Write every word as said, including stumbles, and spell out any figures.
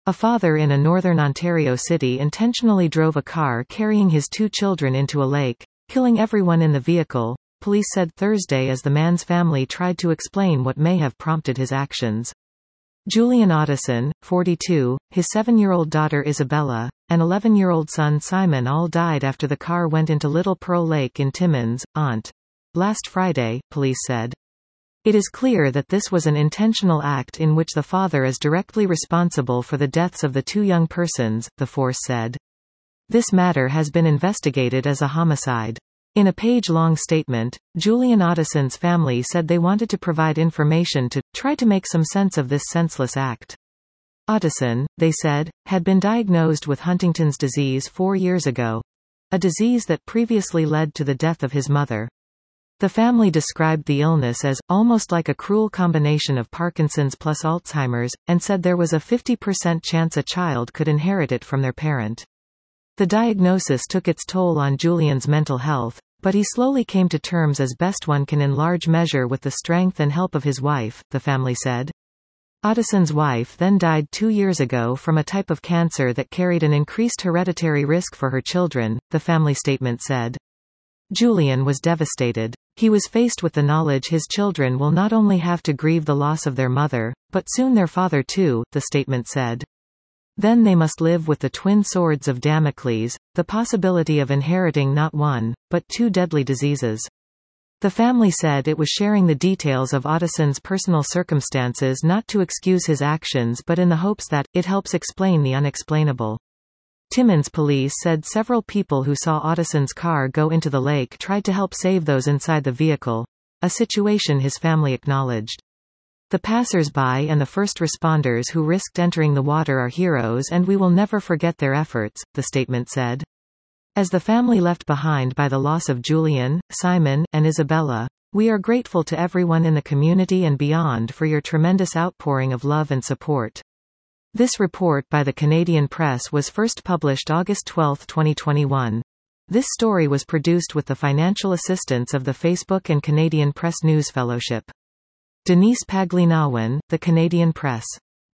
A father in a northern Ontario city intentionally drove a car carrying his two children into a lake, killing everyone in the vehicle, police said Thursday as the man's family tried to explain what may have prompted his actions. Julian Ottoson, forty-two, his seven-year-old daughter Isabella, and eleven-year-old son Simon all died after the car went into Little Pearl Lake in Timmins, Ont. Last Friday, police said. It is clear that this was an intentional act in which the father is directly responsible for the deaths of the two young persons, the force said. This matter has been investigated as a homicide. In a page-long statement, Julian Ottoson's family said they wanted to provide information to try to make some sense of this senseless act. Ottoson, they said, had been diagnosed with Huntington's disease four years ago, a disease that previously led to the death of his mother. The family described the illness as almost like a cruel combination of Parkinson's plus Alzheimer's, and said there was a fifty percent chance a child could inherit it from their parent. The diagnosis took its toll on Julian's mental health, but he slowly came to terms as best one can in large measure with the strength and help of his wife, the family said. Ottoson's wife then died two years ago from a type of cancer that carried an increased hereditary risk for her children, the family statement said. Julian was devastated. He was faced with the knowledge his children will not only have to grieve the loss of their mother, but soon their father too, the statement said. Then they must live with the twin swords of Damocles, the possibility of inheriting not one, but two deadly diseases. The family said it was sharing the details of Ottoson's personal circumstances not to excuse his actions but in the hopes that it helps explain the unexplainable. Timmins police said several people who saw Ottoson's car go into the lake tried to help save those inside the vehicle, a situation his family acknowledged. The passers-by and the first responders who risked entering the water are heroes and we will never forget their efforts, the statement said. As the family left behind by the loss of Julian, Simon, and Isabella, we are grateful to everyone in the community and beyond for your tremendous outpouring of love and support. This report by the Canadian Press was first published August twelfth twenty twenty-one. This story was produced with the financial assistance of the Facebook and Canadian Press News Fellowship. Denise Paglinawan, The Canadian Press.